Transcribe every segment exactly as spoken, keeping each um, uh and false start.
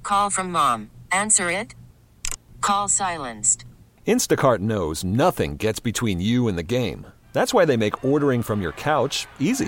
Call from mom. Answer it. Call silenced. Instacart knows nothing gets between you and the game. That's why they make ordering from your couch easy.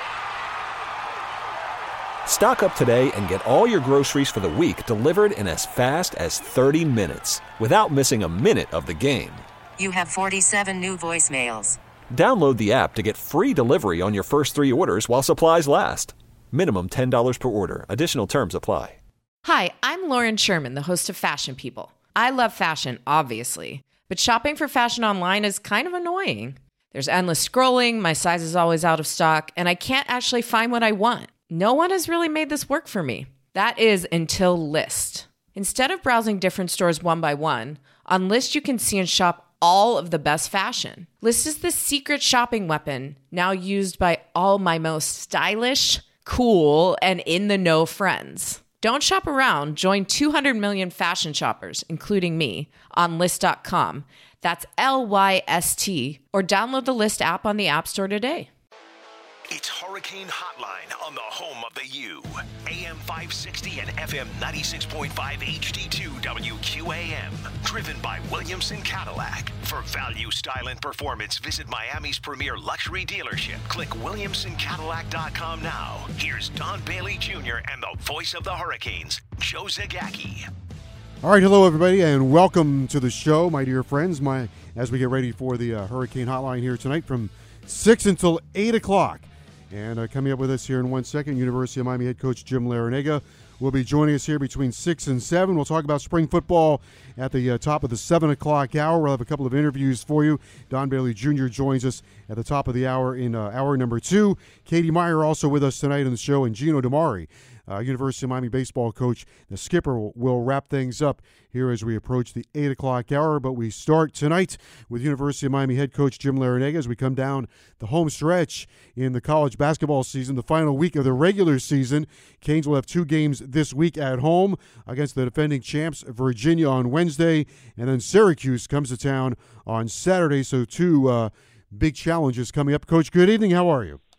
Stock up today and get all your groceries for the week delivered in as fast as thirty minutes without missing a minute of the game. You have forty-seven new voicemails. Download the app to get free delivery on your first three orders while supplies last. Minimum ten dollars per order. Additional terms apply. Hi, I'm Lauren Sherman, the host of Fashion People. I love fashion, obviously, but shopping for fashion online is kind of annoying. There's endless scrolling, my size is always out of stock, and I can't actually find what I want. No one has really made this work for me. That is until Lyst. Instead of browsing different stores one by one, on Lyst you can see and shop all of the best fashion. Lyst is the secret shopping weapon now used by all my most stylish, cool, and in-the-know friends. Don't shop around. Join two hundred million fashion shoppers, including me, on Lyst dot com. That's L Y S T, or download the Lyst app on the App Store today. It's Hurricane Hotline on the home of the U. A M five sixty and F M ninety-six point five H D two W Q A M. Driven by Williamson Cadillac. For value, style, and performance, visit Miami's premier luxury dealership. Click williamson cadillac dot com now. Here's Don Bailey Junior and the voice of the Hurricanes, Joe Zagacki. All right, hello everybody, and welcome to the show, my dear friends. My as we get ready for the uh, Hurricane Hotline here tonight from six until eight o'clock. And uh, coming up with us here in one second, University of Miami head coach Jim Larrañaga will be joining us here between six and seven. We'll talk about spring football at the uh, top of the seven o'clock hour. We'll have a couple of interviews for you. Don Bailey Junior joins us at the top of the hour in uh, hour number two. Katie Meyer also with us tonight in the show, and Gino DiMare, uh, University of Miami baseball coach. The skipper will, will wrap things up here as we approach the eight o'clock hour. But we start tonight with University of Miami head coach Jim Larrañaga as we come down the home stretch in the college basketball season, the final week of the regular season. Canes will have two games this week at home against the defending champs, Virginia, on Wednesday, and then Syracuse comes to town on Saturday. So two uh, big challenges coming up. Coach, good evening. How are you?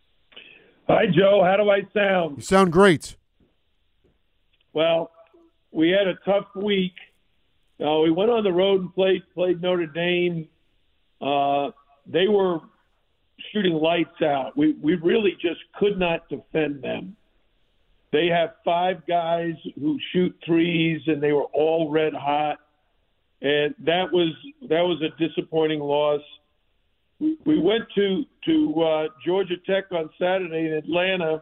Hi, Joe. How do I sound? You sound great. Well, we had a tough week. Uh, we went on the road and played played Notre Dame. Uh, they were shooting lights out. We we really just could not defend them. They have five guys who shoot threes, and they were all red hot. And that was that was a disappointing loss. We, we went to to uh, Georgia Tech on Saturday in Atlanta,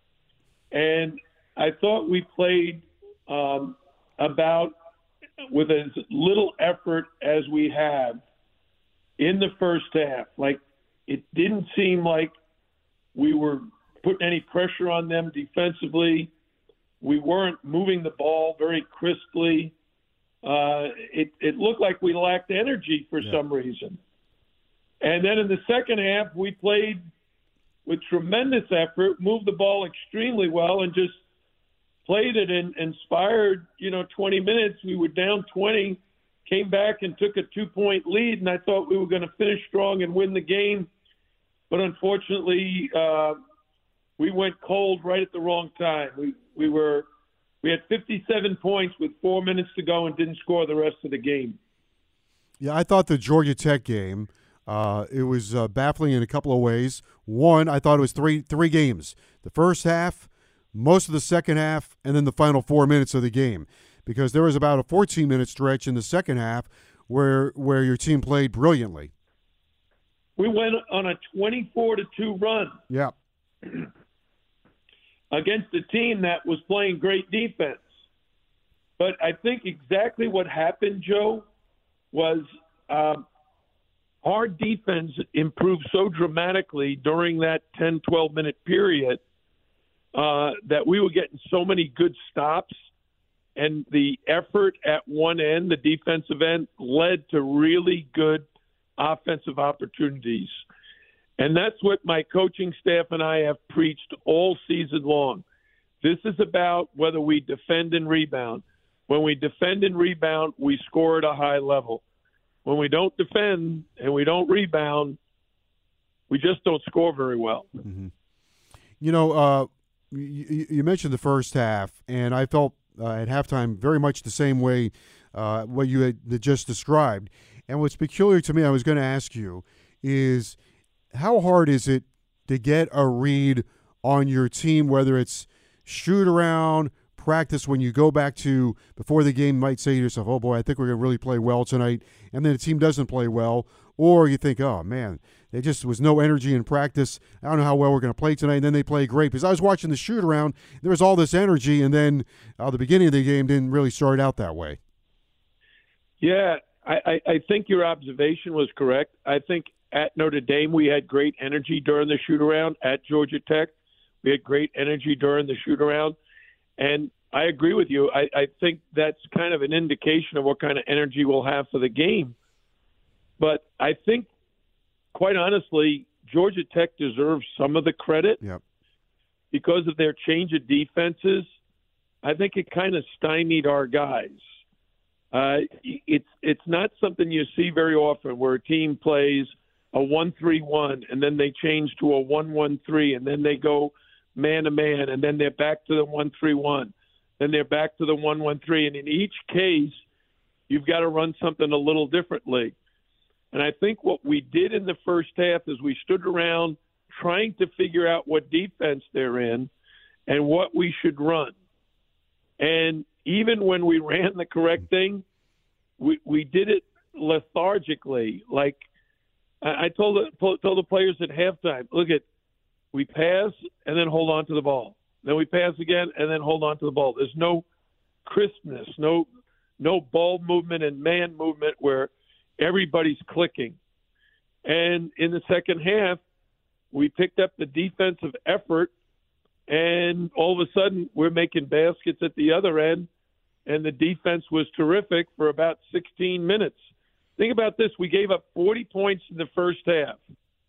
and I thought we played um, about with as little effort as we have in the first half. Like, it didn't seem like we were putting any pressure on them defensively. We weren't moving the ball very crisply. Uh, it, it looked like we lacked energy for yeah. some reason. And then in the second half, we played with tremendous effort, moved the ball extremely well, and just played it and inspired, you know, twenty minutes. We were down twenty, came back and took a two-point lead, and I thought we were going to finish strong and win the game. But unfortunately, uh, we went cold right at the wrong time. We we were we had fifty-seven points with four minutes to go and didn't score the rest of the game. Yeah, I thought the Georgia Tech game, uh, it was uh, baffling in a couple of ways. One, I thought it was three three games. The first half, most of the second half, and then the final four minutes of the game. Because there was about a fourteen-minute stretch in the second half where where your team played brilliantly. We went on a twenty-four to two run. Yeah. Against a team that was playing great defense. But I think exactly what happened, Joe, was um, our defense improved so dramatically during that ten, twelve-minute period uh, that we were getting so many good stops, and the effort at one end, the defensive end, led to really good offensive opportunities. And that's what my coaching staff and I have preached all season long. This is about whether we defend and rebound. When we defend and rebound, we score at a high level. When we don't defend and we don't rebound, we just don't score very well. Mm-hmm. You know, uh, you, you mentioned the first half, and I felt uh, at halftime very much the same way uh, what you had just described. And what's peculiar to me, I was going to ask you, is how hard is it to get a read on your team, whether it's shoot around, practice, when you go back to before the game, you might say to yourself, oh, boy, I think we're going to really play well tonight, and then the team doesn't play well, or you think, oh, man, there just was no energy in practice. I don't know how well we're going to play tonight, and then they play great. Because I was watching the shoot around, there was all this energy, and then uh, the beginning of the game didn't really start out that way. Yeah, I, I, I think your observation was correct. I think at Notre Dame we had great energy during the shoot-around. At Georgia Tech we had great energy during the shoot-around. And I agree with you. I, I think that's kind of an indication of what kind of energy we'll have for the game. But I think, quite honestly, Georgia Tech deserves some of the credit yep. because of their change of defenses. I think it kind of stymied our guys. Uh, it's it's not something you see very often where a team plays a one three one and then they change to a one one three and then they go man-to-man and then they're back to the one three one. Then they're back to the one one three. And in each case, you've got to run something a little differently. And I think what we did in the first half is we stood around trying to figure out what defense they're in and what we should run. And even when we ran the correct thing, we, we did it lethargically. Like I, I told the, told the players at halftime, look at, we pass and then hold on to the ball. Then we pass again and then hold on to the ball. There's no crispness, no no ball movement and man movement where everybody's clicking. And in the second half, we picked up the defensive effort, and all of a sudden we're making baskets at the other end, and the defense was terrific for about sixteen minutes. Think about this. We gave up forty points in the first half.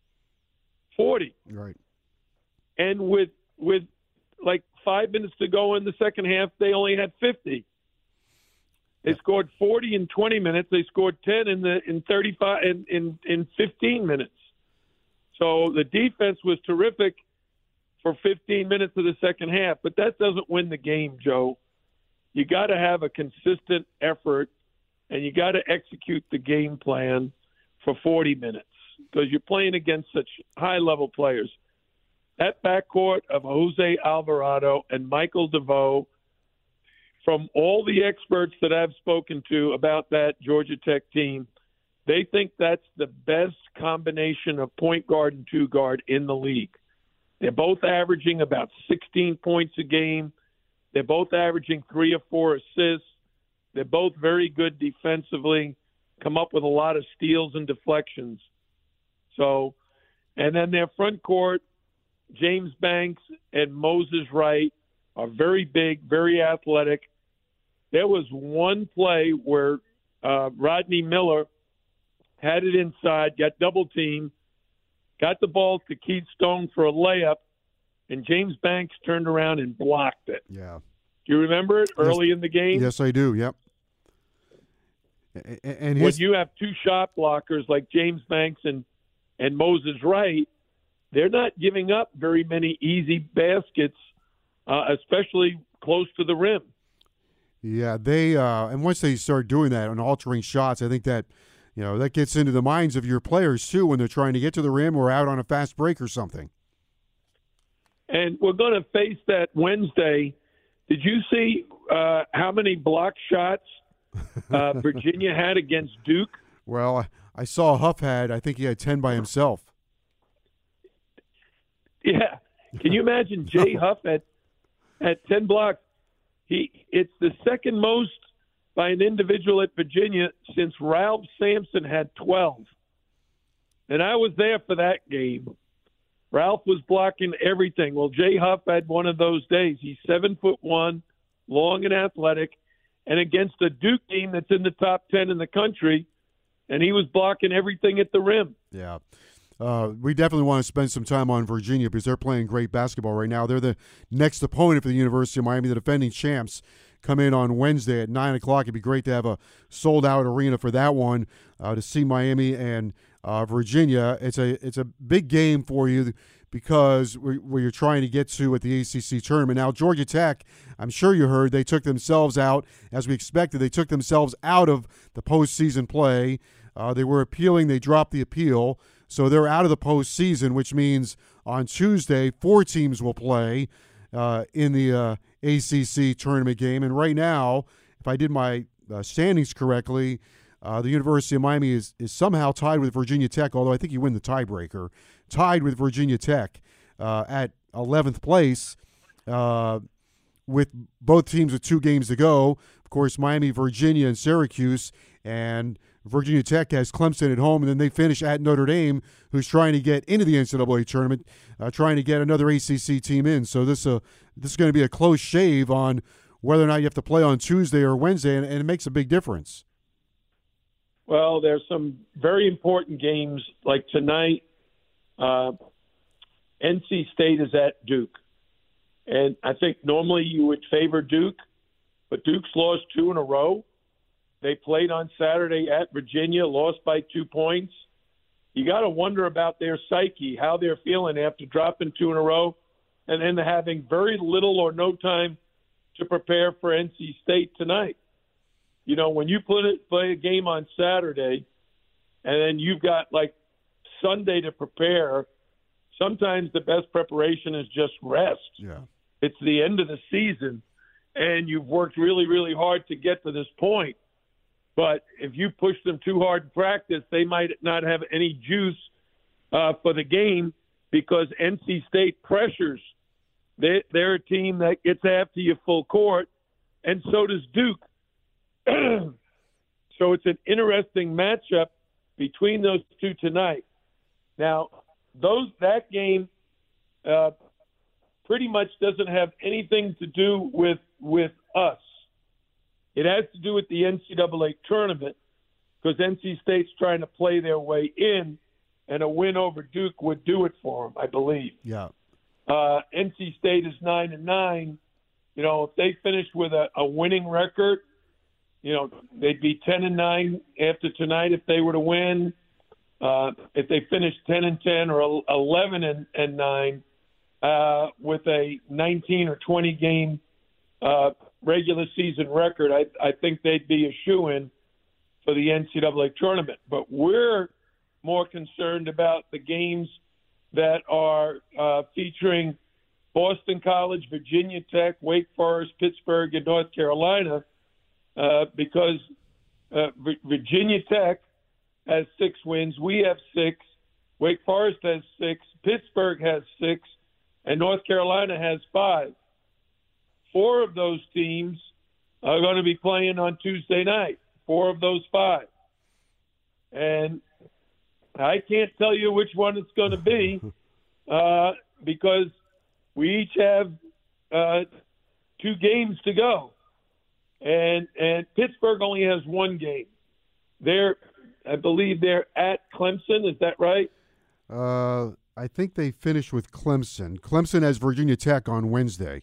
forty. Right. And with with like five minutes to go in the second half, they only had fifty. They scored forty in twenty minutes. They scored ten in the in thirty-five in, in, in fifteen minutes. So the defense was terrific for fifteen minutes of the second half, but that doesn't win the game, Joe. You got to have a consistent effort, and you got to execute the game plan for forty minutes because you're playing against such high-level players. That backcourt of Jose Alvarado and Michael DeVoe, from all the experts that I've spoken to about that Georgia Tech team, they think that's the best combination of point guard and two guard in the league. They're both averaging about sixteen points a game. They're both averaging three or four assists. They're both very good defensively, come up with a lot of steals and deflections. So, and then their front court, James Banks and Moses Wright, are very big, very athletic. There was one play where uh, Rodney Miller had it inside, got double-teamed, got the ball to Keith Stone for a layup, and James Banks turned around and blocked it. Yeah. Do you remember it early yes, in the game? Yes, I do, yep. And his... When you have two shot blockers like James Banks and, and Moses Wright, they're not giving up very many easy baskets, uh, especially close to the rim. Yeah, they uh, and once they start doing that and altering shots, I think that you know that gets into the minds of your players too when they're trying to get to the rim or out on a fast break or something. And we're going to face that Wednesday. Did you see uh, how many block shots uh, Virginia had against Duke? Well, I saw Huff had. I think he had ten by himself. Yeah, can you imagine Jay Huff at at ten blocks? He it's the second most by an individual at Virginia since Ralph Sampson had twelve. And I was there for that game. Ralph was blocking everything. Well, Jay Huff had one of those days. He's seven foot one, long and athletic, and against a Duke team that's in the top ten in the country, and he was blocking everything at the rim. Yeah. Uh, we definitely want to spend some time on Virginia because they're playing great basketball right now. They're the next opponent for the University of Miami, the defending champs, come in on Wednesday at nine o'clock. It'd be great to have a sold-out arena for that one uh, to see Miami and uh, Virginia. It's a it's a big game for you because we're, where you're trying to get to at the A C C tournament. Now, Georgia Tech, I'm sure you heard, they took themselves out, as we expected. They took themselves out of the postseason play. Uh, they were appealing. They dropped the appeal. So they're out of the postseason, which means on Tuesday, four teams will play uh, in the uh, A C C tournament game. And right now, if I did my uh, standings correctly, uh, the University of Miami is, is somehow tied with Virginia Tech, although I think you win the tiebreaker, tied with Virginia Tech uh, at eleventh place uh, with both teams with two games to go. Of course, Miami, Virginia, and Syracuse, and Virginia Tech has Clemson at home, and then they finish at Notre Dame, who's trying to get into the N C double A tournament, uh, trying to get another A C C team in. So this, uh, this is going to be a close shave on whether or not you have to play on Tuesday or Wednesday, and, and it makes a big difference. Well, there's some very important games like tonight. Uh, N C State is at Duke, and I think normally you would favor Duke, but Duke's lost two in a row. They played on Saturday at Virginia, lost by two points. You got to wonder about their psyche, how they're feeling after dropping two in a row and then having very little or no time to prepare for N C State tonight. You know, when you play, play a game on Saturday and then you've got like Sunday to prepare, sometimes the best preparation is just rest. Yeah. It's the end of the season, and you've worked really, really hard to get to this point. But if you push them too hard in practice, they might not have any juice uh, for the game because N C State pressures. They, they're a team that gets after you full court, and so does Duke. So it's an interesting matchup between those two tonight. Now, those that game uh, pretty much doesn't have anything to do with with us. It has to do with the N C double A tournament because N C State's trying to play their way in, and a win over Duke would do it for them, I believe. Yeah. Uh, N C State is nine and nine. You know, if they finish with a, a winning record, you know, they'd be ten and nine after tonight if they were to win. Uh, if they finish ten and ten or eleven and nine uh, with a nineteen or twenty game uh, regular season record, I, I think they'd be a shoo-in for the N C double A tournament. But we're more concerned about the games that are uh, featuring Boston College, Virginia Tech, Wake Forest, Pittsburgh, and North Carolina uh, because uh, V- Virginia Tech has six wins. We have six. Wake Forest has six. Pittsburgh has six. And North Carolina has five. Four of those teams are going to be playing on Tuesday night. Four of those five. And I can't tell you which one it's going to be uh, because we each have uh, two games to go. And and Pittsburgh only has one game. They're, I believe they're at Clemson. Is that right? Uh, I think they finished with Clemson. Clemson has Virginia Tech on Wednesday.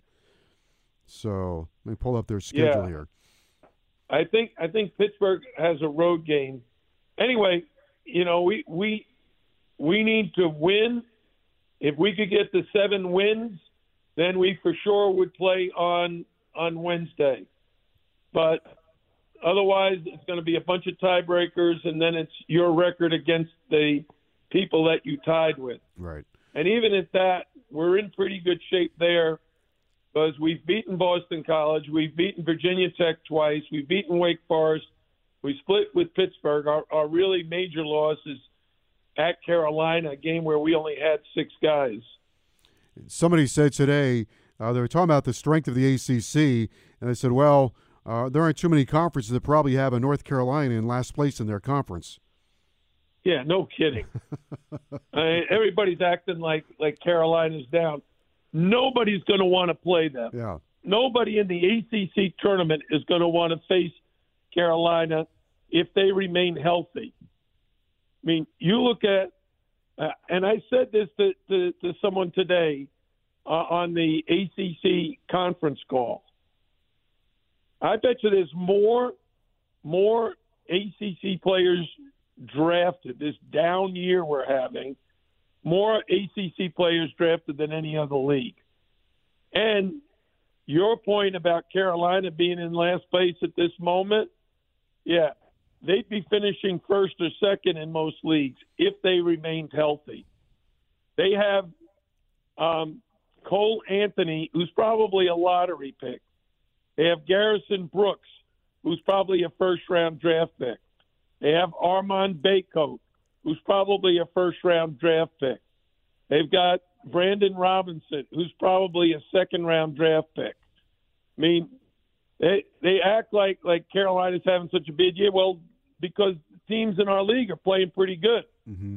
So let me pull up their schedule yeah. here. I think I think Pittsburgh has a road game. Anyway, you know, we we we need to win. If we could get the seven wins, then we for sure would play on on Wednesday. But otherwise, it's going to be a bunch of tiebreakers, and then it's your record against the people that you tied with. Right. And even at that, we're in pretty good shape there because we've beaten Boston College, we've beaten Virginia Tech twice, we've beaten Wake Forest, we split with Pittsburgh. Our, our really major loss is at Carolina, a game where we only had six guys. Somebody said today, uh, they were talking about the strength of the A C C, and they said, well, uh, there aren't too many conferences that probably have a North Carolina in last place in their conference. Yeah, no kidding. I mean, everybody's acting like, like Carolina's down. Nobody's going to want to play them. Yeah. Nobody in the A C C tournament is going to want to face Carolina if they remain healthy. I mean, you look at, uh, and I said this to, to, to someone today uh, on the A C C conference call. I bet you there's more, more A C C players drafted this down year we're having more A C C players drafted than any other league. And your point about Carolina being in last place at this moment, yeah, they'd be finishing first or second in most leagues if they remained healthy. They have um, Cole Anthony, who's probably a lottery pick. They have Garrison Brooks, who's probably a first-round draft pick. They have Armand Baycoat, who's probably a first-round draft pick. They've got Brandon Robinson, who's probably a second-round draft pick. I mean, they they act like, like Carolina's having such a big year. Well, because teams in our league are playing pretty good. Mm-hmm.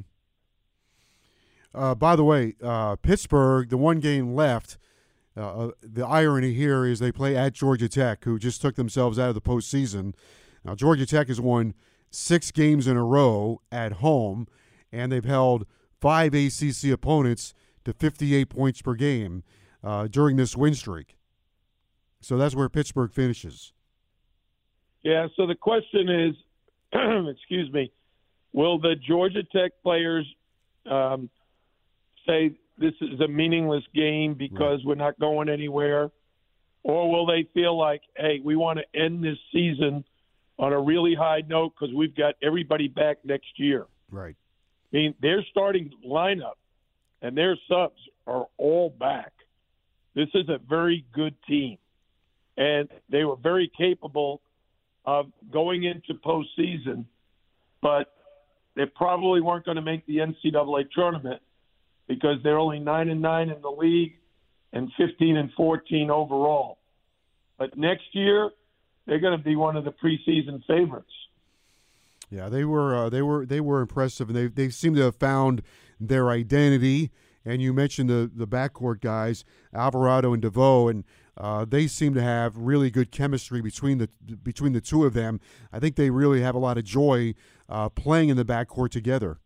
Uh, by the way, uh, Pittsburgh, the one game left, uh, the irony here is they play at Georgia Tech, who just took themselves out of the postseason. Now, Georgia Tech has won six games in a row at home, and they've held five A C C opponents to fifty-eight points per game uh, during this win streak. So that's where Pittsburgh finishes. Yeah, so the question is, excuse me, will the Georgia Tech players um, say this is a meaningless game because right. we're not going anywhere? Or will they feel like, hey, we want to end this season on a really high note because we've got everybody back next year? Right. I mean, their starting lineup and their subs are all back. This is a very good team. And they were very capable of going into postseason, but they probably weren't going to make the N C double A tournament because they're only nine and nine in the league and fifteen and fourteen overall. But next year, they're going to be one of the preseason favorites. Yeah, they were uh, they were they were impressive, and they they seem to have found their identity. And you mentioned the the backcourt guys, Alvarado and DeVoe, and uh, they seem to have really good chemistry between the between the two of them. I think they really have a lot of joy uh, playing in the backcourt together.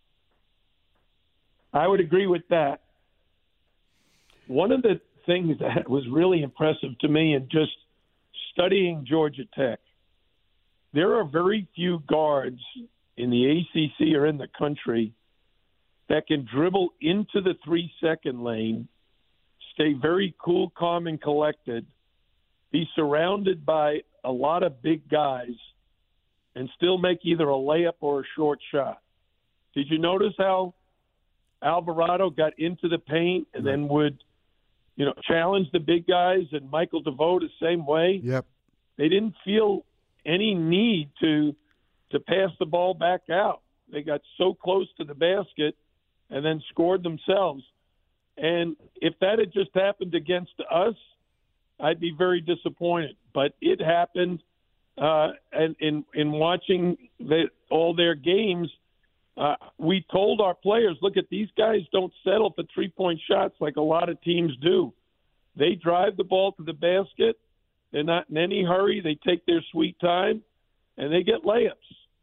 I would agree with that. One of the things that was really impressive to me in just studying Georgia Tech, there are very few guards in the A C C or in the country that can dribble into the three-second lane, stay very cool, calm, and collected, be surrounded by a lot of big guys, and still make either a layup or a short shot. Did you notice how Alvarado got into the paint and then would, you know, challenge the big guys, and Michael DeVoe the same way? Yep. They didn't feel any need to to pass the ball back out. They got so close to the basket and then scored themselves. And if that had just happened against us, I'd be very disappointed. But it happened, uh, and in in watching the, all their games, uh, we told our players, look, at these guys don't settle for three-point shots like a lot of teams do. They drive the ball to the basket. They're not in any hurry. They take their sweet time, and they get layups.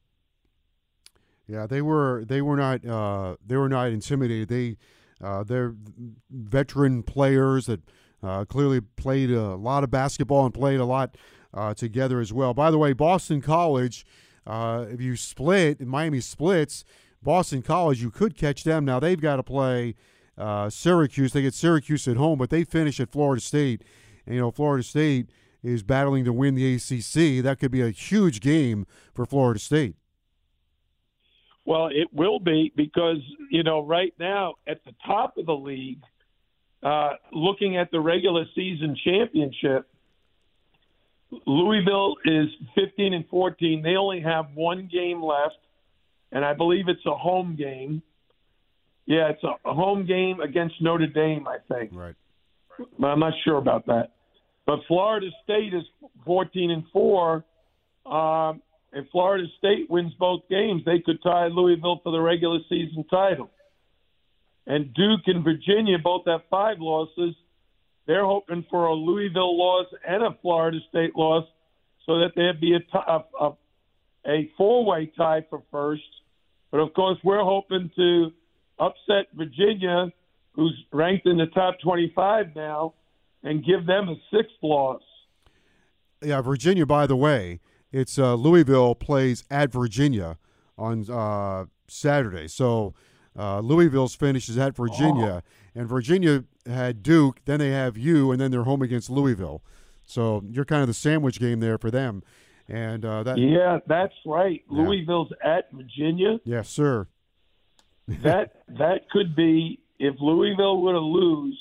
Yeah, they were they were not uh, they were not intimidated. They uh, they're veteran players that uh, clearly played a lot of basketball and played a lot uh, together as well. By the way, Boston College, uh, if you split, if Miami splits, Boston College, you could catch them. Now they've got to play uh, Syracuse. They get Syracuse at home, but they finish at Florida State. And, you know, Florida State is battling to win the A C C. That could be a huge game for Florida State. Well, it will be because, you know, right now at the top of the league, uh, looking at the regular season championship, Louisville is fifteen and fourteen. They only have one game left, and I believe it's a home game. Yeah, it's a, a home game against Notre Dame, I think. Right. I'm not sure about that. But Florida State is fourteen and four. Um, if Florida State wins both games, they could tie Louisville for the regular season title. And Duke and Virginia both have five losses. They're hoping for a Louisville loss and a Florida State loss so that there'd be a, t- a, a, a four-way tie for first. But, of course, we're hoping to upset Virginia, who's ranked in the top twenty-five now, and give them a sixth loss. Yeah, Virginia, by the way, it's uh, Louisville plays at Virginia on uh, Saturday. So Uh, Louisville's finishes at Virginia, oh. and Virginia had Duke. Then they have you, and then they're home against Louisville. So you're kind of the sandwich game there for them. And uh, that yeah, that's right. Yeah. Louisville's at Virginia. Yes, sir. that that could be, if Louisville were to lose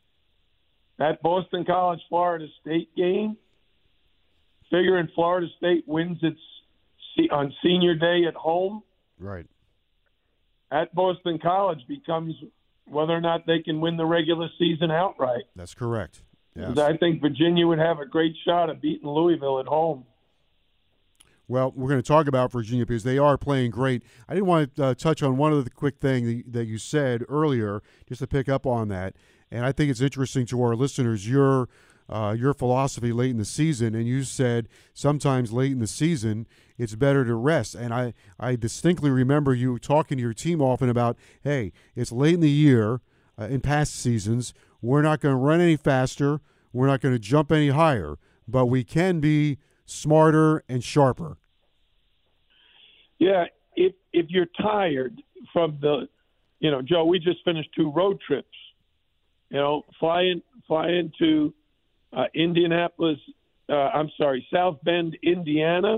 that Boston College Florida State game, figuring Florida State wins its on senior day at home. Right. At Boston College becomes whether or not they can win the regular season outright. That's correct. Yes. I think Virginia would have a great shot at beating Louisville at home. Well, we're going to talk about Virginia because they are playing great. I did want to uh, touch on one other quick thing that you said earlier, just to pick up on that. And I think it's interesting to our listeners, your uh, your philosophy late in the season. And you said sometimes late in the season, it's better to rest. And I, I distinctly remember you talking to your team often about, hey, it's late in the year uh, in past seasons. We're not going to run any faster. We're not going to jump any higher. But we can be smarter and sharper. Yeah, if if you're tired from the, you know, Joe, we just finished two road trips. You know, flying flying to uh, Indianapolis. Uh, I'm sorry, South Bend, Indiana,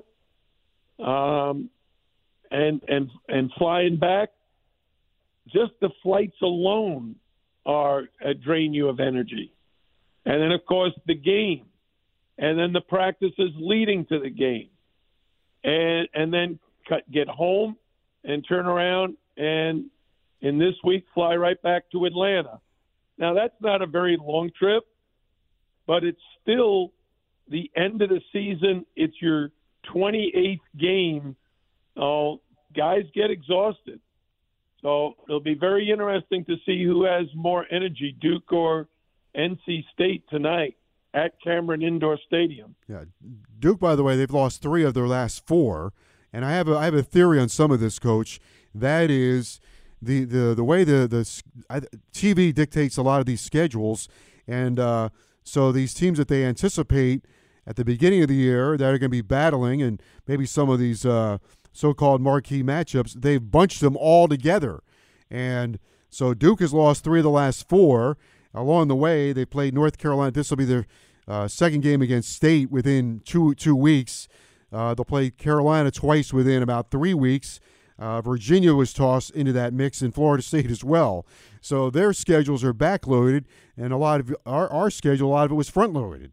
um, and and and flying back. Just the flights alone are uh, drain you of energy, and then of course the game, and then the practices leading to the game, and and then cut, get home and turn around and in this week fly right back to Atlanta. Now that's not a very long trip, but it's still the end of the season. It's your twenty-eighth game. Oh, guys get exhausted. So it'll be very interesting to see who has more energy, Duke or N C State tonight at Cameron Indoor Stadium. Yeah, Duke, by the way, they've lost three of their last four, and I have a I have a theory on some of this, Coach. That is the the the way the the T V dictates a lot of these schedules, and uh, so these teams that they anticipate at the beginning of the year that are going to be battling, and maybe some of these uh, so-called marquee matchups, they've bunched them all together. And so Duke has lost three of the last four. Along the way, they played North Carolina. This will be their uh, second game against State within two two weeks. Uh, they'll play Carolina twice within about three weeks. Uh, Virginia was tossed into that mix, and Florida State as well. So their schedules are backloaded, and a lot of our, our schedule, a lot of it was front-loaded.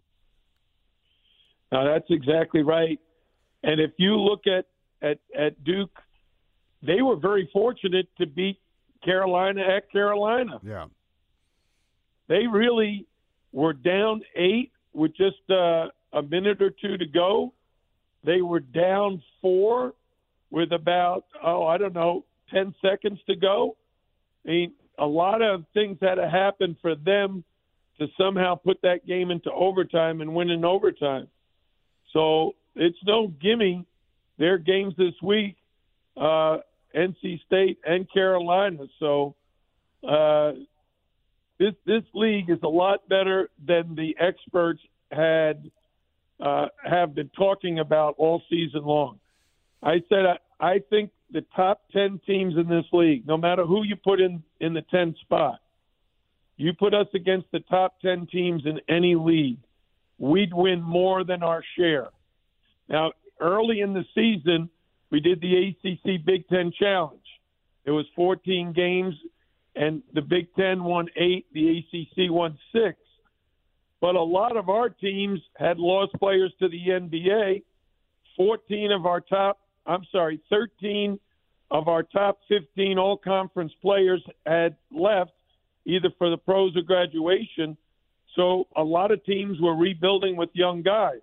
Now, that's exactly right. And if you look at, at, at Duke, they were very fortunate to beat Carolina at Carolina. Yeah. They really were down eight with just uh, a minute or two to go. They were down four with about, oh, I don't know, ten seconds to go. I mean, a lot of things had to happen for them to somehow put that game into overtime and win in overtime. So it's no gimme. Their games this week, uh, N C State and Carolina. So uh, this this league is a lot better than the experts had uh, have been talking about all season long. I said I, I think the top ten teams in this league, no matter who you put in, in the tenth spot, you put us against the top ten teams in any league, we'd win more than our share. Now, early in the season, we did the A C C Big Ten Challenge. It was fourteen games, and the Big Ten won eight, the A C C won six. But a lot of our teams had lost players to the N B A. fourteen of our top, I'm sorry, thirteen of our top fifteen all-conference players had left, either for the pros or graduation. So a lot of teams were rebuilding with young guys.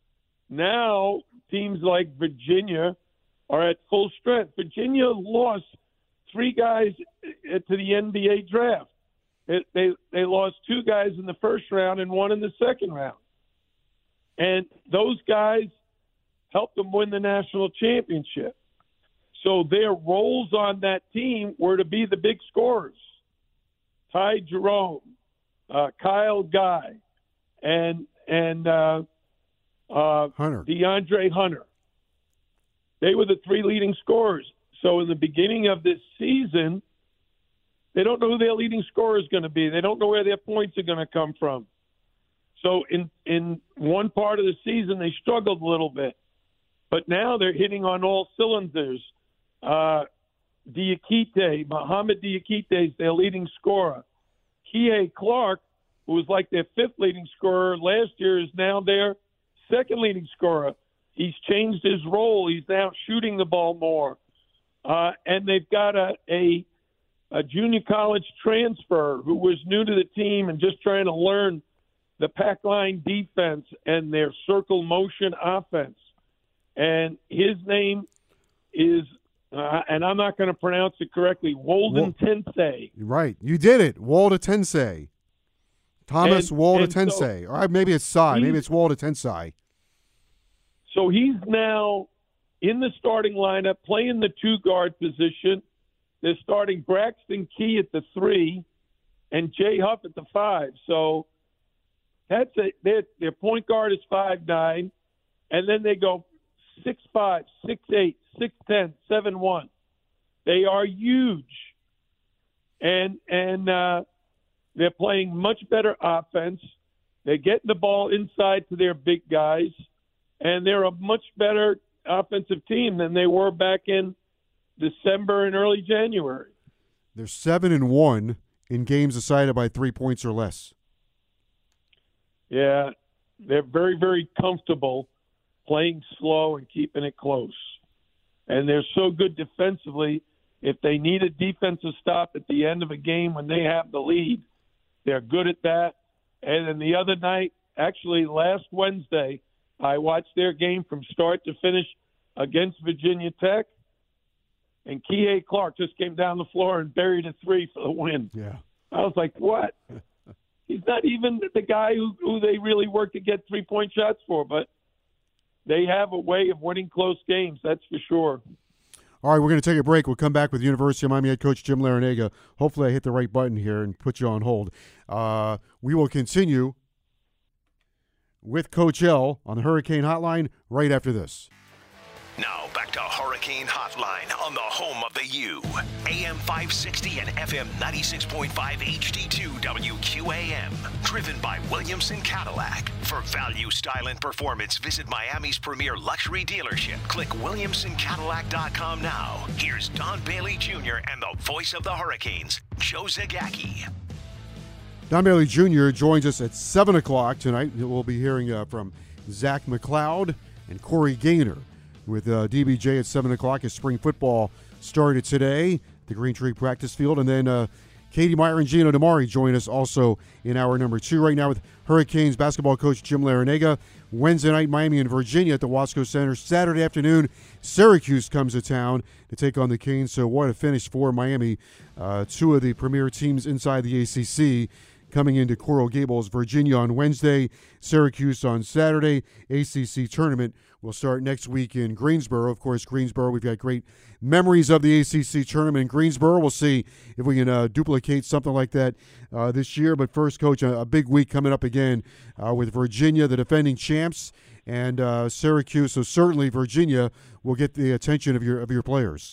Now, teams like Virginia are at full strength. Virginia lost three guys to the N B A draft. It, they they lost two guys in the first round and one in the second round. And those guys helped them win the national championship. So their roles on that team were to be the big scorers. Ty Jerome, uh, Kyle Guy, and and uh, uh, Hunter. DeAndre Hunter. They were the three leading scorers. So in the beginning of this season, They don't know who their leading scorer is going to be. They don't know where their points are going to come from. So in in one part of the season, they struggled a little bit. But now they're hitting on all cylinders. Uh, Diakite, Mohamed Diakite is their leading scorer. Kihei Clark, who was like their fifth leading scorer last year, is now their second leading scorer. He's changed his role. He's now shooting the ball more. Uh, and they've got a, a a junior college transfer who was new to the team and just trying to learn the pack line defense and their circle motion offense. And his name is, uh, and I'm not going to pronounce it correctly, Walden Tensei. Right. You did it. Walda Tensei. Thomas Walda Tensei. So or maybe it's Sai. Maybe it's Walda Tensei. So he's now in the starting lineup, playing the two-guard position. They're starting Braxton Key at the three and Jay Huff at the five. So that's a, their, their point guard is five nine, and then they go six five, six eight, six ten, seven one. They are huge. And, and uh, they're playing much better offense. They're getting the ball inside to their big guys, and they're a much better offensive team than they were back in December and early January. They're seven and one in games decided by three points or less. Yeah, they're very, very comfortable playing slow and keeping it close. And they're so good defensively. If they need a defensive stop at the end of a game when they have the lead, they're good at that. And then the other night, actually last Wednesday, I watched their game from start to finish against Virginia Tech. And Kihei Clark just came down the floor and buried a three for the win. Yeah. I was like, what? He's not even the guy who, who they really work to get three-point shots for, but they have a way of winning close games, that's for sure. All right, we're going to take a break. We'll come back with University of Miami head coach Jim Larrañaga. Hopefully I hit the right button here and put you on hold. Uh, we will continue with Coach L on the Hurricane Hotline right after this. Now back to Hurricane Hotline on the home of the U. A M five sixty and F M ninety-six point five H D two W Q A M. Driven by Williamson Cadillac. For value, style, and performance, visit Miami's premier luxury dealership. Click Williamson Cadillac dot com now. Here's Don Bailey Junior and the voice of the Hurricanes, Joe Zagacki. Don Bailey Junior joins us at seven o'clock tonight. We'll be hearing uh, from Zach McLeod and Corey Gaynor with uh, D B J at seven o'clock as spring football started today, the Green Tree practice field. And then uh, Katie Meyer and Gino DeMari join us also in hour number two right now with Hurricanes basketball coach Jim Larrañaga. Wednesday night, Miami and Virginia at the Wasco Center. Saturday afternoon, Syracuse comes to town to take on the Canes. So what a finish for Miami. Uh, two of the premier teams inside the A C C coming into Coral Gables. Virginia on Wednesday, Syracuse on Saturday. A C C tournament will start next week in Greensboro. Of course, Greensboro, we've got great memories of the A C C tournament in Greensboro. We'll see if we can uh, duplicate something like that uh, this year. But first, Coach, a, a big week coming up again uh, with Virginia, the defending champs, and uh, Syracuse. So certainly Virginia will get the attention of your of your players.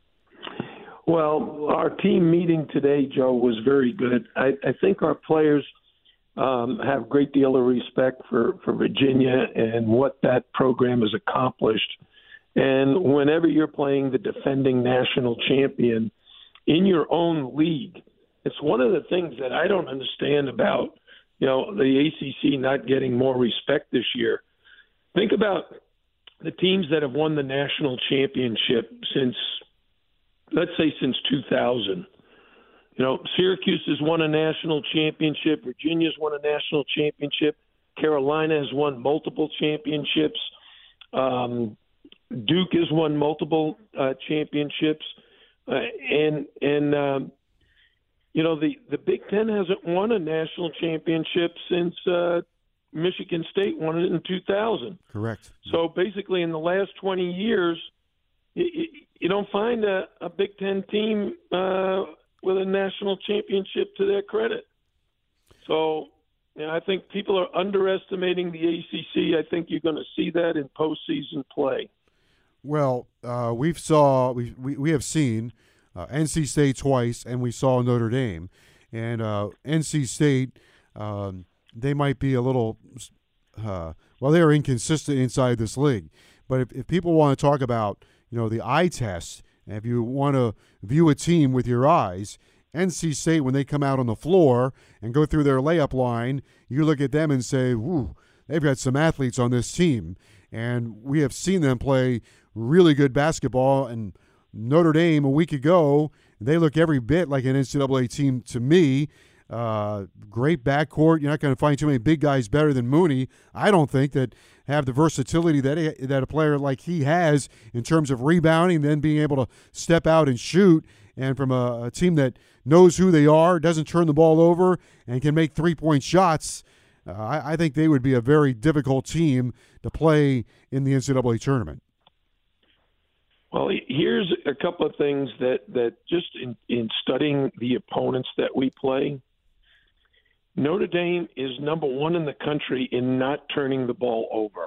Well, our team meeting today, Joe, was very good. I, I think our players um, have a great deal of respect for, for Virginia and what that program has accomplished. And whenever you're playing the defending national champion in your own league, it's one of the things that I don't understand about, you know, the A C C not getting more respect this year. Think about the teams that have won the national championship since – let's say since two thousand. You know, Syracuse has won a national championship. Virginia's won a national championship. Carolina has won multiple championships. Um, Duke has won multiple uh, championships. Uh, and, and um, you know, the, the Big Ten hasn't won a national championship since uh, Michigan State won it in two thousand. Correct. So basically in the last twenty years, it, you don't find a, a Big Ten team uh, with a national championship to their credit. So you know, I think people are underestimating the A C C. I think you're going to see that in postseason play. Well, uh, we've saw we, we we have seen uh, N C State twice, and we saw Notre Dame. And uh, N C State, um, they might be a little, uh, well, they're inconsistent inside this league. But if, if people want to talk about, you know, the eye test, and if you want to view a team with your eyes, N C State, when they come out on the floor and go through their layup line, you look at them and say, whoo, they've got some athletes on this team. And we have seen them play really good basketball. And Notre Dame a week ago, they look every bit like an N C double A team to me. Uh, great backcourt. You're not going to find too many big guys better than Mooney. I don't think that have the versatility that he, that a player like he has in terms of rebounding, then being able to step out and shoot. And from a, a team that knows who they are, doesn't turn the ball over, and can make three-point shots, uh, I, I think they would be a very difficult team to play in the N C double A tournament. Well, here's a couple of things that, that just in, in studying the opponents that we play, Notre Dame is number one in the country in not turning the ball over.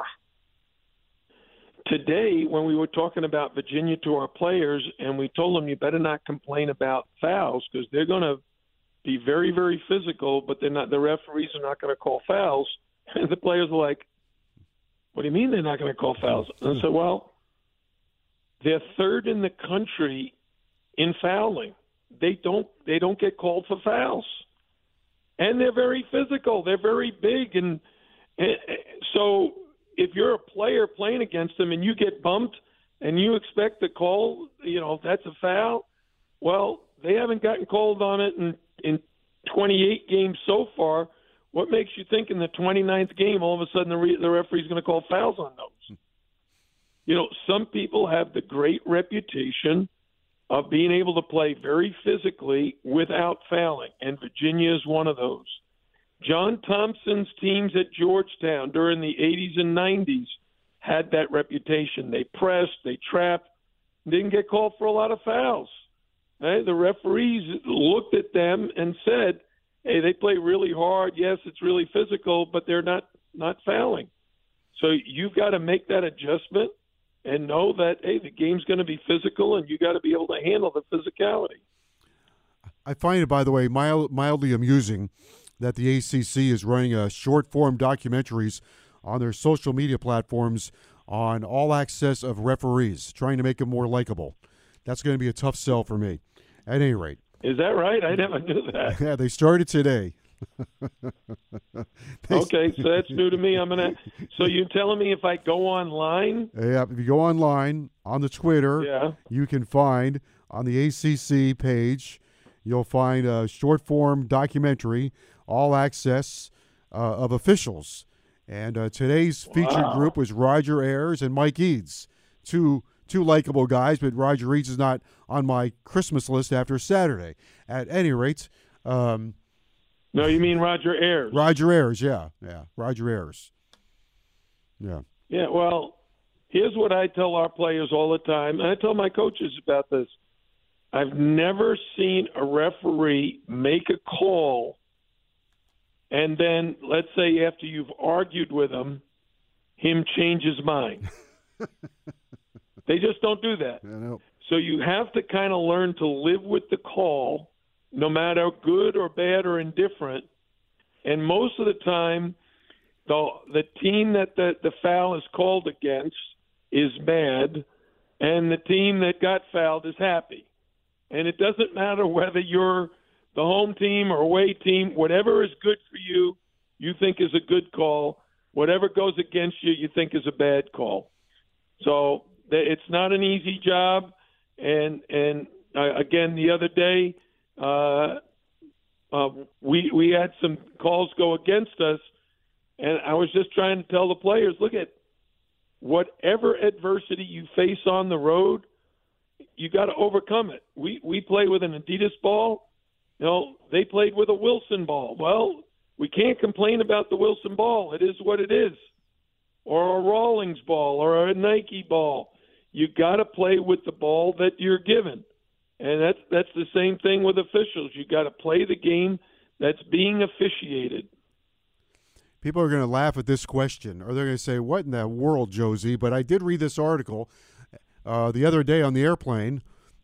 Today, when we were talking about Virginia to our players, and we told them you better not complain about fouls because they're going to be very, very physical, but they're not. The referees are not going to call fouls. And the players are like, "What do you mean they're not going to call fouls?" And I said, "Well, they're third in the country in fouling. They don't. They don't get called for fouls, and they're very physical. They're very big, and, and so." If you're a player playing against them and you get bumped and you expect to call, you know, that's a foul, well, they haven't gotten called on it in, in twenty-eight games so far. What makes you think in the twenty-ninth game all of a sudden the, re- the referee's going to call fouls on those? You know, some people have the great reputation of being able to play very physically without fouling, and Virginia is one of those. John Thompson's teams at Georgetown during the eighties and nineties had that reputation. They pressed, they trapped, didn't get called for a lot of fouls. Right? The referees looked at them and said, hey, they play really hard. Yes, it's really physical, but they're not, not fouling. So you've got to make that adjustment and know that, hey, the game's going to be physical and you got to be able to handle the physicality. I find it, by the way, mild, mildly amusing that the A C C is running a short-form documentaries on their social media platforms on all access of referees, trying to make them more likable. That's going to be a tough sell for me, at any rate. Is that right? I never knew that. Yeah, they started today. Okay, so that's new to me. I'm gonna. So you're telling me if I go online? Yeah, if you go online on the Twitter, yeah. you can find on the A C C page, you'll find a short-form documentary, all access uh, of officials. And uh, today's featured wow. group was Roger Ayers and Mike Eads, two two likable guys, but Roger Eads is not on my Christmas list after Saturday. At any rate, um, no, you mean Roger Ayers? Roger Ayers, yeah, yeah, Roger Ayers, yeah, yeah. Well, here's what I tell our players all the time, and I tell my coaches about this. I've never seen a referee make a call, and then let's say after you've argued with him, him change his mind. They just don't do that. I know. So you have to kind of learn to live with the call, no matter good or bad or indifferent. And most of the time, the the team that the, the foul is called against is mad, and the team that got fouled is happy. And it doesn't matter whether you're the home team or away team, whatever is good for you, you think is a good call. Whatever goes against you, you think is a bad call. So it's not an easy job. And, and uh, again, the other day, uh, uh, we, we had some calls go against us, and I was just trying to tell the players, look at whatever adversity you face on the road, you got to overcome it. We we play with an Adidas ball. You know, they played with a Wilson ball. Well, we can't complain about the Wilson ball. It is what it is. Or a Rawlings ball or a Nike ball. You got to play with the ball that you're given. And that's that's the same thing with officials. You got to play the game that's being officiated. People are going to laugh at this question, or they're going to say, what in the world, Josie? But I did read this article uh, the other day on the airplane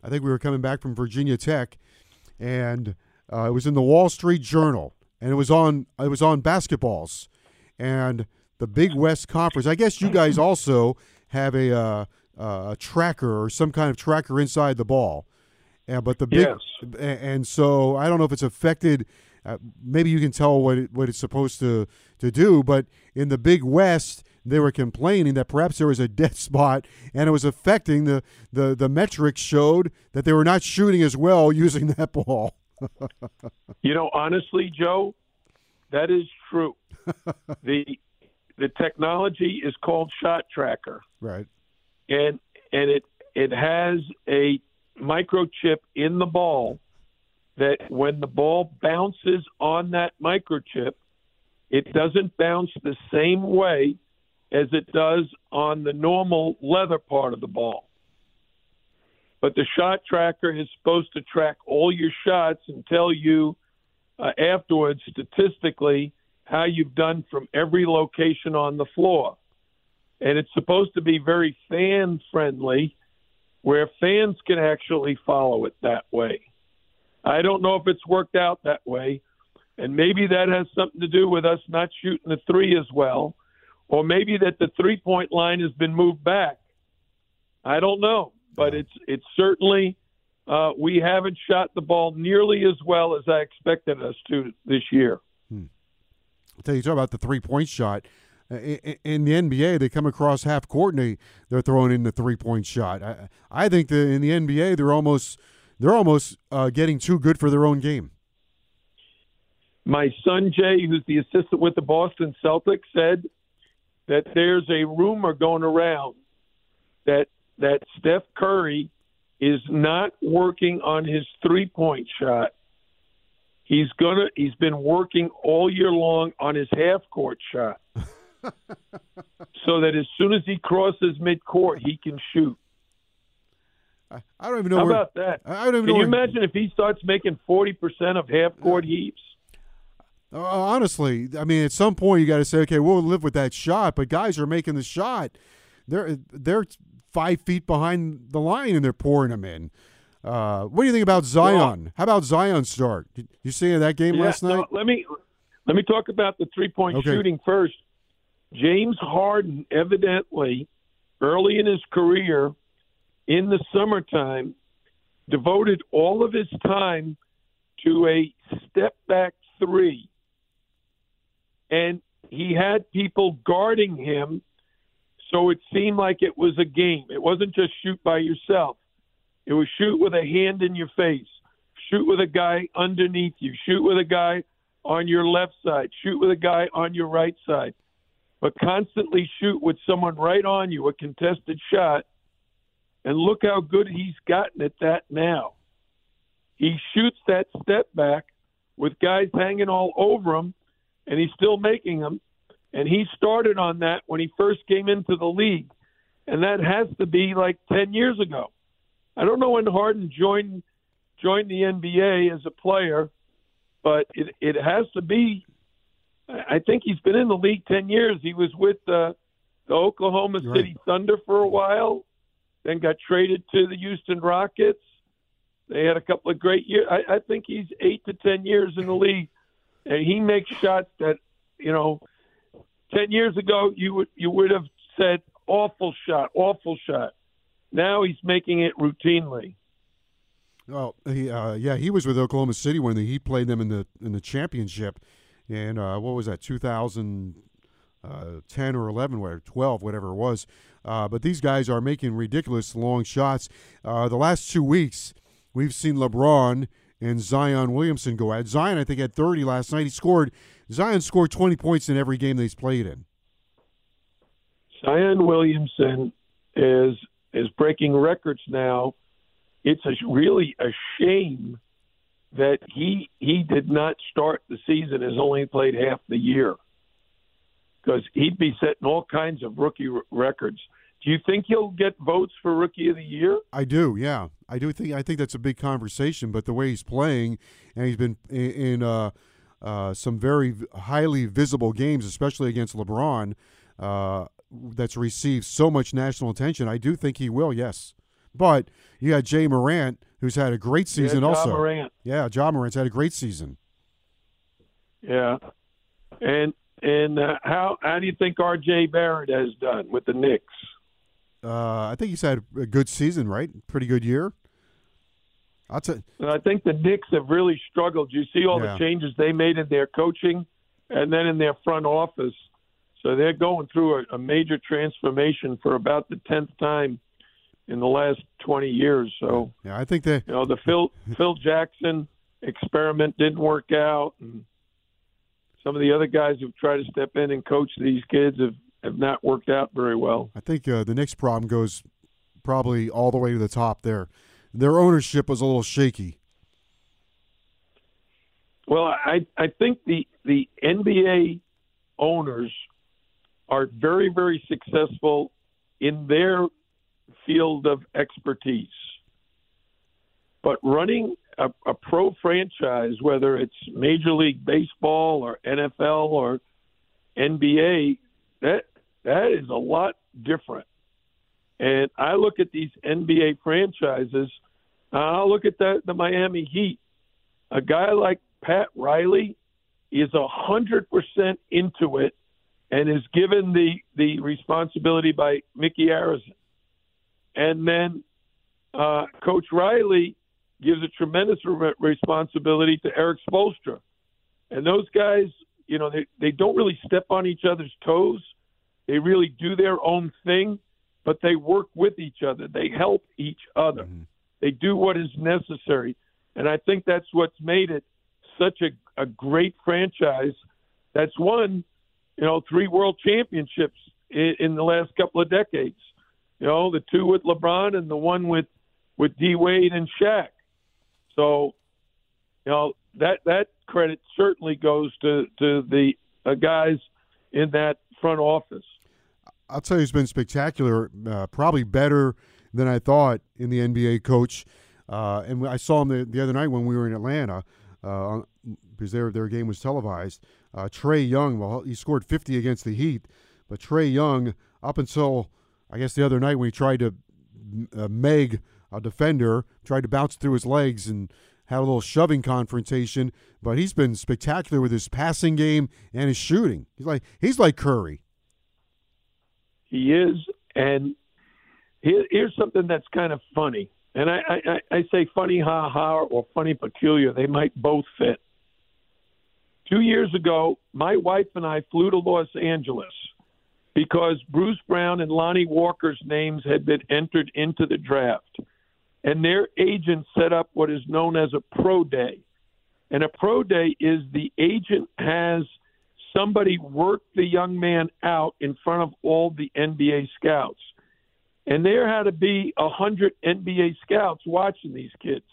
I think we were coming back from Virginia Tech, and uh, it was in the Wall Street Journal, and it was on it was on basketballs, and the Big West Conference. I guess you guys also have a uh, uh, a tracker or some kind of tracker inside the ball, and but the big Yes. and so I don't know if it's affected. Uh, maybe you can tell what it, what it's supposed to to do, but in the Big West, they were complaining that perhaps there was a dead spot, and it was affecting the the the metrics showed that they were not shooting as well using that ball. You know, honestly, Joe, that is true. the The technology is called Shot Tracker, Right. and and it it has a microchip in the ball that when the ball bounces on that microchip, it doesn't bounce the same way as it does on the normal leather part of the ball. But the Shot Tracker is supposed to track all your shots and tell you uh, afterwards, statistically, how you've done from every location on the floor. And it's supposed to be very fan-friendly, where fans can actually follow it that way. I don't know if it's worked out that way, and maybe that has something to do with us not shooting the three as well, or maybe that the three-point line has been moved back. I don't know, but it's it's certainly uh, we haven't shot the ball nearly as well as I expected us to this year. Hmm. I'll tell you, talk about the three-point shot. In, in the N B A, they come across half court and they, they're throwing in the three-point shot. I, I think that in the N B A, they're almost they're almost uh, getting too good for their own game. My son, Jay, who's the assistant with the Boston Celtics, said that there's a rumor going around that that Steph Curry is not working on his three-point shot. He's gonna. He's been working all year long on his half-court shot, so that as soon as he crosses midcourt, he can shoot. I, I don't even know. How where, about that? I don't even Can know you where, imagine if he starts making forty percent of half-court heaps? Uh, honestly, I mean, at some point you got to say, okay, we'll live with that shot. But guys are making the shot. They're they're five feet behind the line and they're pouring them in. Uh, what do you think about Zion? Well, How about Zion's start? Did you see that game yeah, last night? No, let me let me talk about the three-point Okay. shooting first. James Harden evidently, early in his career, in the summertime, devoted all of his time to a step-back three. And he had people guarding him, so it seemed like it was a game. It wasn't just shoot by yourself. It was shoot with a hand in your face, shoot with a guy underneath you, shoot with a guy on your left side, shoot with a guy on your right side. But constantly shoot with someone right on you, a contested shot, and look how good he's gotten at that now. He shoots that step back with guys hanging all over him, and he's still making them. And he started on that when he first came into the league, and that has to be like ten years ago. I don't know when Harden joined joined the N B A as a player, but it, it has to be. I think he's been in the league ten years. He was with uh, the Oklahoma Right. City Thunder for a while, then got traded to the Houston Rockets. They had a couple of great years. I, I think he's eight to ten years in the league, and he makes shots that, you know, ten years ago you would you would have said awful shot, awful shot. Now he's making it routinely. Well, he, uh, yeah, he was with Oklahoma City when the, he played them in the in the championship. And uh, what was that, two thousand ten or eleven, or twelve, whatever it was. Uh, but these guys are making ridiculous long shots. Uh, the last two weeks, we've seen LeBron and Zion Williamson go at. Zion, I think, had thirty last night. He scored. Zion scored twenty points in every game they've played in. Zion Williamson is is breaking records now. It's a, really a shame that he he did not start the season, has only played half the year, because he'd be setting all kinds of rookie r- records. Do you think he'll get votes for Rookie of the Year? I do, yeah. I do think I think that's a big conversation, but the way he's playing, and he's been in, in uh, uh, some very highly visible games, especially against LeBron, uh, that's received so much national attention. I do think he will, yes. But you got Jay Morant, who's had a great season yeah, Ja also. Morant. Yeah, Ja Morant's had a great season. Yeah. And and uh, how how do you think R J Barrett has done with the Knicks? Uh, I think he's had a good season, right? Pretty good year. I'll t- And I think the Knicks have really struggled. You see all Yeah. the changes they made in their coaching and then in their front office. So they're going through a, a major transformation for about the tenth time in the last twenty years. So, yeah, I think they. you know, the Phil Phil Jackson experiment didn't work out, and some of the other guys who've tried to step in and coach these kids have, have not worked out very well. I think uh, the Knicks' problem goes probably all the way to the top there. Their ownership was a little shaky. Well, I I think the the N B A owners are very, very successful in their field of expertise. But running a, a pro franchise, whether it's Major League Baseball or N F L or N B A, that that is a lot different. And I look at these N B A franchises, uh, I'll look at the, the Miami Heat. A guy like Pat Riley is one hundred percent into it and is given the, the responsibility by Mickey Arison. And then uh, Coach Riley gives a tremendous re- responsibility to Eric Spoelstra. And those guys, you know, they, they don't really step on each other's toes. They really do their own thing, but they work with each other. They help each other. Mm-hmm. They do what is necessary. And I think that's what's made it such a, a great franchise that's won, you know, three world championships in, in the last couple of decades. You know, the two with LeBron and the one with, with D. Wade and Shaq. So, you know, that that credit certainly goes to, to the uh, guys in that front office. I'll tell you, it's been spectacular, uh, probably better than I thought in the N B A, Coach. Uh, and I saw him the, the other night when we were in Atlanta, uh, because their their game was televised. Uh, Trae Young, well, he scored fifty against the Heat, but Trae Young, up until I guess the other night when he tried to uh, meg a defender, tried to bounce through his legs and had a little shoving confrontation, but he's been spectacular with his passing game and his shooting. He's like he's like Curry. He is, and here, here's something that's kind of funny. And I, I, I say funny ha-ha or funny peculiar. They might both fit. Two years ago, my wife and I flew to Los Angeles because Bruce Brown and Lonnie Walker's names had been entered into the draft. And their agent set up what is known as a pro day. And a pro day is the agent has somebody work the young man out in front of all the N B A scouts. And there had to be one hundred N B A scouts watching these kids.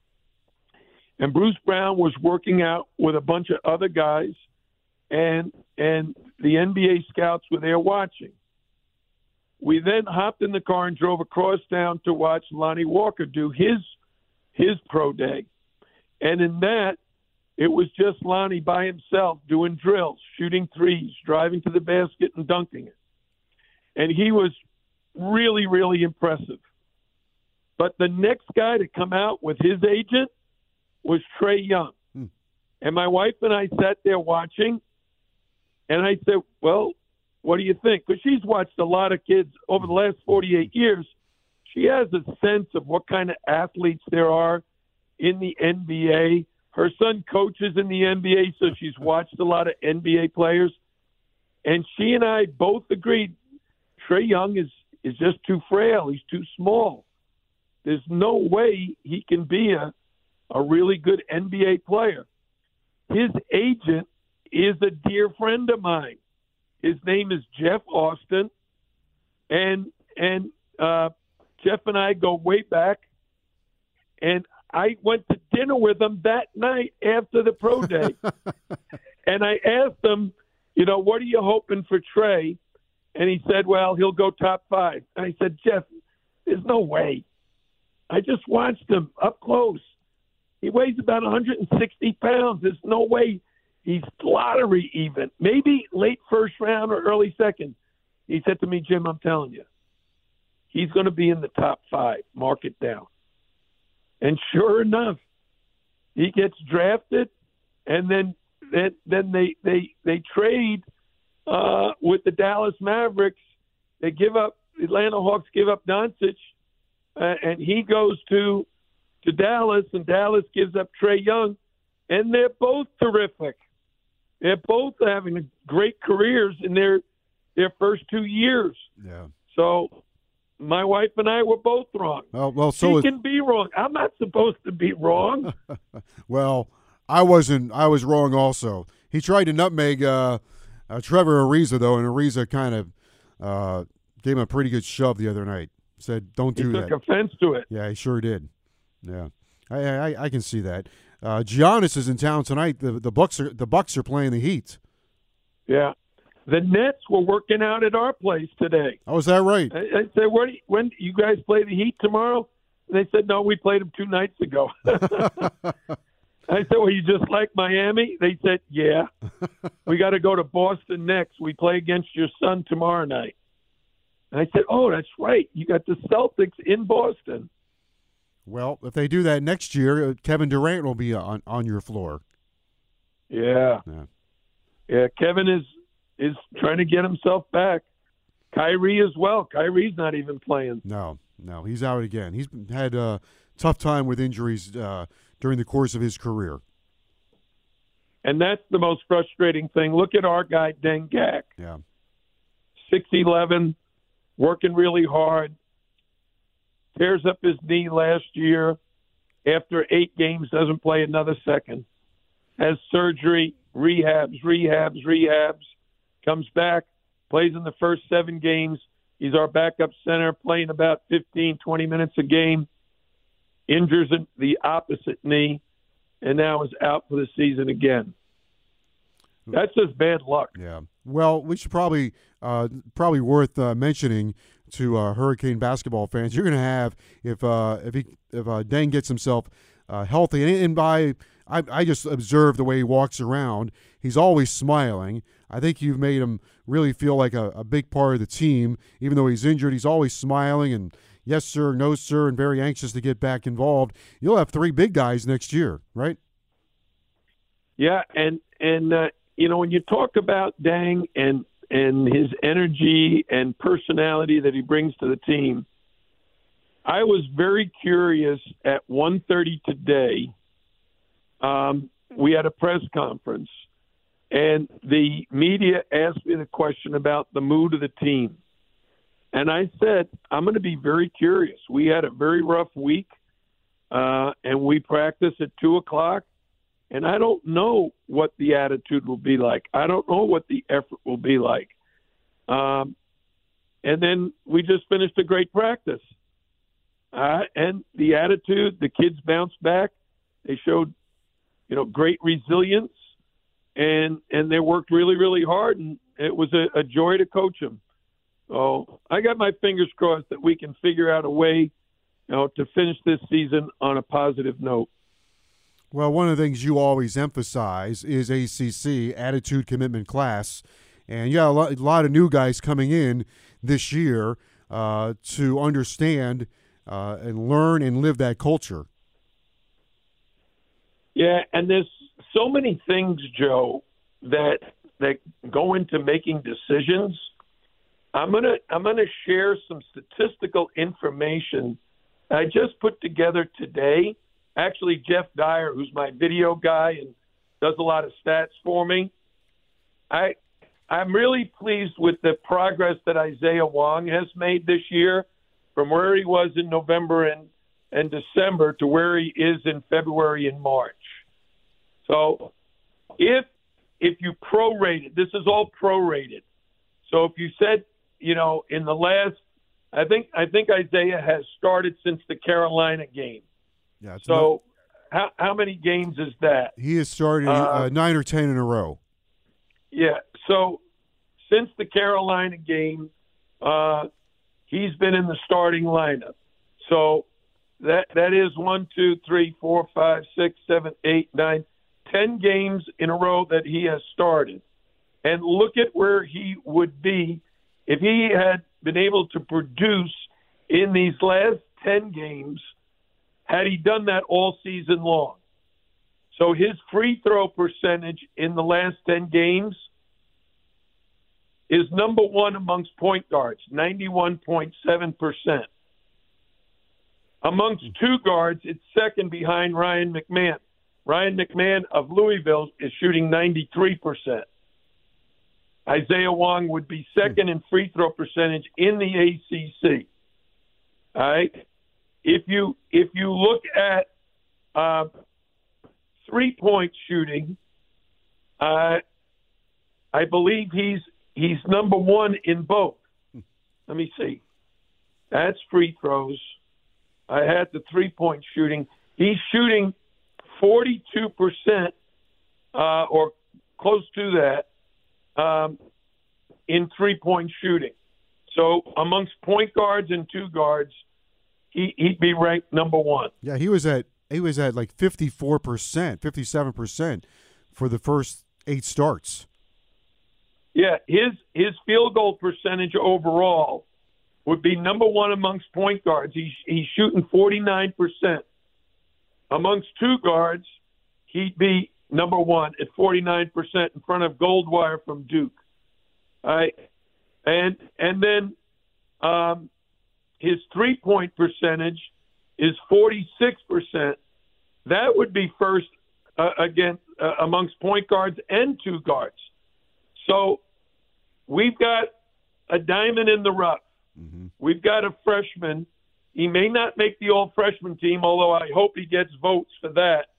And Bruce Brown was working out with a bunch of other guys, and and the N B A scouts were there watching. We then hopped in the car and drove across town to watch Lonnie Walker do his his pro day. And in that, it was just Lonnie by himself doing drills, shooting threes, driving to the basket and dunking it. And he was really, really impressive. But the next guy to come out with his agent was Trae Young. Hmm. And my wife and I sat there watching, and I said, well, what do you think? Because she's watched a lot of kids over the last forty-eight years. She has a sense of what kind of athletes there are in the N B A. Her son coaches in the N B A, so she's watched a lot of N B A players. And she and I both agreed Trae Young is, is just too frail. He's too small. There's no way he can be a, a really good N B A player. His agent is a dear friend of mine. His name is Jeff Austin, and and uh, Jeff and I go way back, and I went to dinner with him that night after the pro day, and I asked him, you know, what are you hoping for Trae? And he said, well, he'll go top five. And I said, Jeff, there's no way. I just watched him up close. He weighs about one hundred sixty pounds. There's no way he's lottery even. Maybe late first round or early second. He said to me, Jim, I'm telling you, he's going to be in the top five. Mark it down. And sure enough, he gets drafted, and then then, then they, they, they trade uh, with the Dallas Mavericks. They give up, the Atlanta Hawks give up Doncic, uh, and he goes to to Dallas, and Dallas gives up Trae Young, and they're both terrific. They're both having great careers in their their first two years. Yeah. So my wife and I were both wrong. Well, well so she is, can be wrong. I'm not supposed to be wrong. Well, I wasn't. I was wrong also. He tried to nutmeg uh, uh, Trevor Ariza, though, and Ariza kind of uh, gave him a pretty good shove the other night. Said, don't do he that. took offense to it. Yeah, he sure did. Yeah, I I, I can see that. Uh, Giannis is in town tonight. The the Bucks are the Bucks are playing the Heat. Yeah, the Nets were working out at our place today. Oh, is that right? I, I said, "What? Do you, when you guys play the Heat tomorrow?" And they said, "No, we played them two nights ago." I said, "Well, you just like Miami?" They said, "Yeah, we got to go to Boston next. We play against your son tomorrow night." And I said, "Oh, that's right. You got the Celtics in Boston." Well, if they do that next year, uh, Kevin Durant will be on, on your floor. Yeah. yeah, yeah. Kevin is is trying to get himself back. Kyrie as well. Kyrie's not even playing. No, no, he's out again. He's had a tough time with injuries uh, during the course of his career. And that's the most frustrating thing. Look at our guy, Deng Gak. Yeah. six eleven, working really hard. Tears up his knee last year. After eight games, doesn't play another second. Has surgery, rehabs, rehabs, rehabs. Comes back, plays in the first seven games. He's our backup center, playing about fifteen, twenty minutes a game. Injures the opposite knee, and now is out for the season again. That's just bad luck. Yeah. Well, we should probably uh, probably worth uh, mentioning to uh, Hurricane basketball fans. You're going to have if uh, if he if uh, Deng gets himself uh, healthy, and, and by I, I just observe the way he walks around. He's always smiling. I think you've made him really feel like a, a big part of the team, even though he's injured. He's always smiling and yes sir, no sir, and very anxious to get back involved. You'll have three big guys next year, right? Yeah, and and uh, you know when you talk about Deng and and his energy and personality that he brings to the team, I was very curious at one thirty today. Um, we had a press conference, and the media asked me the question about the mood of the team. And I said, I'm going to be very curious. We had a very rough week, uh, and we practiced at two o'clock. And I don't know what the attitude will be like. I don't know what the effort will be like. Um, and then we just finished a great practice. Uh, and the attitude, the kids bounced back. They showed, you know, great resilience. And and they worked really, really hard. And it was a, a joy to coach them. So I got my fingers crossed that we can figure out a way, you know, to finish this season on a positive note. Well, one of the things you always emphasize is A C C, attitude, commitment, class. And you got a lot, a lot of new guys coming in this year uh, to understand uh, and learn and live that culture. Yeah, and there's so many things, Joe, that that go into making decisions. I'm gonna I'm gonna share some statistical information I just put together today. Actually, Jeff Dyer, who's my video guy and does a lot of stats for me, I, I'm really pleased with the progress that Isaiah Wong has made this year from where he was in November and, and December to where he is in February and March. So if if you prorate it, this is all prorated. So if you said, you know, in the last, I think I think Isaiah has started since the Carolina game. Yeah. So, how how many games is that? He has started uh, uh, nine or ten in a row. Yeah. So, since the Carolina game, uh, he's been in the starting lineup. So, that that is one, two, three, four, five, six, seven, eight, nine, ten games in a row that he has started. And look at where he would be if he had been able to produce in these last ten games had he done that all season long. So his free throw percentage in the last ten games is number one amongst point guards, ninety-one point seven percent. Amongst two guards, it's second behind Ryan McMahon. Ryan McMahon of Louisville is shooting ninety-three percent. Isaiah Wong would be second in free throw percentage in the A C C. All right. If you if you look at uh, three-point shooting, uh, I believe he's he's number one in both. Let me see. That's free throws. I had the three-point shooting. He's shooting forty-two percent uh, or close to that. Um, in three-point shooting. So amongst point guards and two guards, he, he'd be ranked number one. Yeah, he was at he was at like fifty-four percent, fifty-seven percent for the first eight starts. Yeah, his his field goal percentage overall would be number one amongst point guards. He's, he's shooting forty-nine percent. Amongst two guards, he'd be number one at forty-nine percent in front of Goldwire from Duke. All right. And and then um, his three-point percentage is forty-six percent. That would be first uh, against uh, amongst point guards and two guards. So we've got a diamond in the rough. Mm-hmm. We've got a freshman. He may not make the all-freshman team, although I hope he gets votes for that.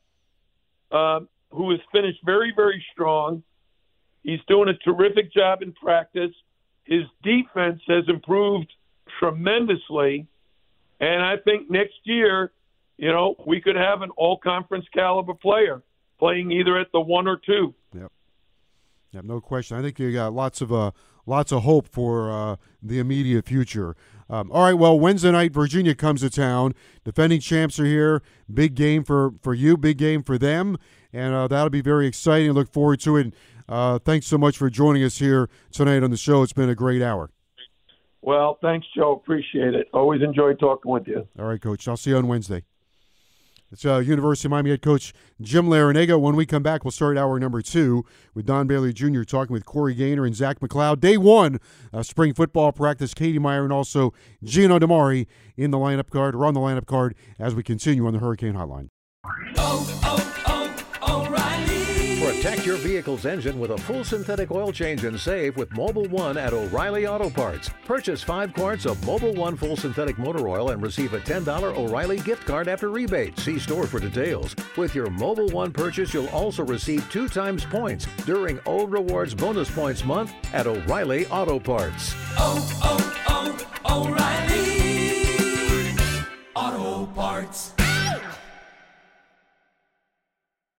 Um, who has finished very, very strong. He's doing a terrific job in practice. His defense has improved tremendously. And I think next year, you know, we could have an all-conference caliber player playing either at the one or two. Yep. Yep, no question. I think you got lots of uh, lots of hope for uh, the immediate future. Um, all right, well, Wednesday night, Virginia comes to town. Defending champs are here. Big game for, for you, big game for them. And uh, that'll be very exciting. I look forward to it. Uh, thanks so much for joining us here tonight on the show. It's been a great hour. Well, thanks, Joe. Appreciate it. Always enjoy talking with you. All right, Coach. I'll see you on Wednesday. It's uh, University of Miami head coach Jim Larrañaga. When we come back, we'll start hour number two with Don Bailey Junior talking with Corey Gaynor and Zach McLeod. Day one, uh, spring football practice. Katie Meyer and also Gino DeMari in the lineup card, or on the lineup card as we continue on the Hurricane Hotline. Oh, oh, oh, O'Reilly. Protect your vehicle's engine with a full synthetic oil change and save with Mobil one at O'Reilly Auto Parts. Purchase five quarts of Mobil one full synthetic motor oil and receive a ten dollars O'Reilly gift card after rebate. See store for details. With your Mobil one purchase, you'll also receive two times points during O Rewards Bonus Points Month at O'Reilly Auto Parts. Oh, oh, oh, O'Reilly Auto Parts.